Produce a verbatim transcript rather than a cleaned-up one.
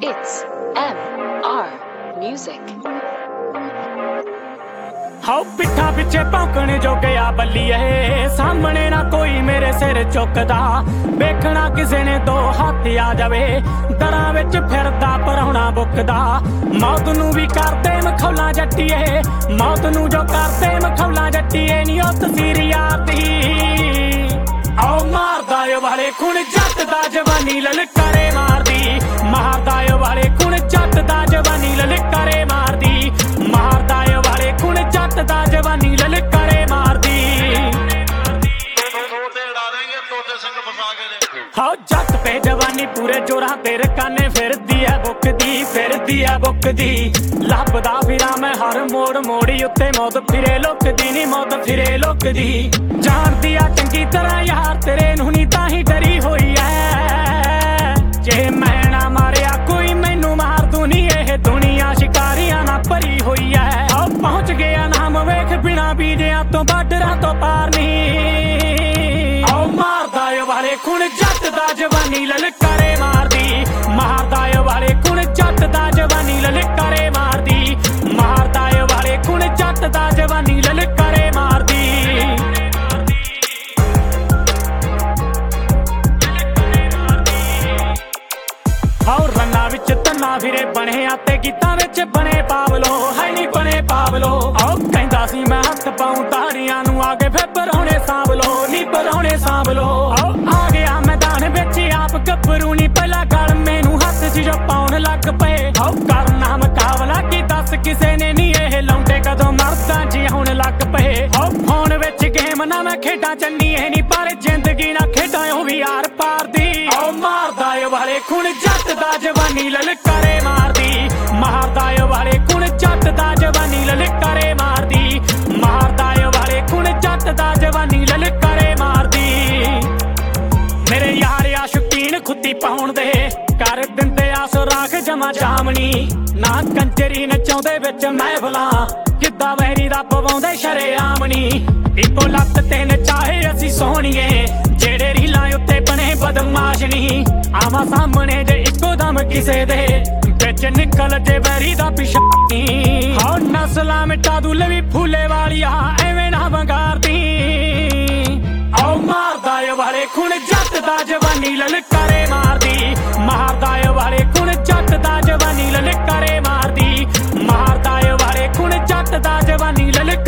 It's M R Music. हाउ पिठा पिछे भौंकने जो गया बल्लीए सामने ना कोई मेरे सिर चुकदा वेखना किसे ने दो हाथ आ जावे दरां विच फिरदा परौना बुकदा मौत नू भी करदे मखौला जट्टीए मौत नू जो करदे मखौला जट्टीए नी ओ तसीर यार दी आओ मारदा ए वाले खून जट दा जवानी ललकारे मारदी मारदा ए वाले खून जट दा जवानी ललकारे मारदी मारदा ए वाले खून जट दा जवानी ललकारे मारदी हाओ जट पे जवानी पूरे जोरां ते रकाने फिरदी है बुकदी फिरदी है बुकदी लभदा फिरां मैं हर मोड़ मोड़ी उत्ते मौत फिरे लुकदी नी मौत फिरे लुकदी जानदी आ चंगी तरह यार तेरे नूं नी तां ही डरी होई ऐ जे मैं ना मारिया कोई मैनू मार दूं नी एह दुनिया शिकारियां ना भरी होई ऐ आओ पहुंच गया नाम वेख बिना बीजियां तो बाडरां तो पार नी आओ मारदा ए वाले खून जट दा जवानी ललकारे मारदी मारदा ए वाले खून जट दा जवानी ललकारे मारदी मारदा ए वाले खून जट दा जवानी ललकारे मारदी आओ रन्ना विच तन्ना फिरे बने आते गीतां विच बने पावलो है नी बने पावलो आओ कहंदा सी मैं हत्थ पाऊं ताड़ियां नू आगे फिर परौणे सांभलो नी परौणे सांभलो आओ आ गया मैदान विच आप गब्बरू नी पहला गल मैनू हत्थ च जो पाउण लग पे आओ करना मुकाबला की दस किसे ने नी एह लौंडे कदों मरदां जी आउण लग पे आओ फोन विच गेम ना मैं खेडां चन्नी ए नी पर जिंदगी ना खेडां ओ भी यार पार दी आओ मारदा ए वाले खून जट दा जवानी ललकारे मारदी मारदा ए वाले खून जट दा जवानी ललकारे मारदी मारदा ए वाले खून जट दा जवानी ललकारे मारदी मेरे यार आ शौकीन खुदी पाउण दे कर दिंदे आ सुराख जमा जामनी ना कंजरी नचाउंदे विच महफलां किद्दां वैरी दा पवाउंदे शरेआमनी इक्को लत्त ते नचाहे असीं सोहणीए जेड़े रीलां उत्ते बने बदमाश नी आवां सामने जे इक्को दम किसे दे बिच निकल जे वैरी दा पिछानी हां नस्लां मिटा दू लवी फूले वालिया एवें ना वंगारदी आओ मारदा ए वाले खून जट दा जवानी ललकारे मारदी मारदा ए वाले खून जट दा जवानी ललकारे मारदी मारदा ए वाले खून जट दा जवानी ललकारे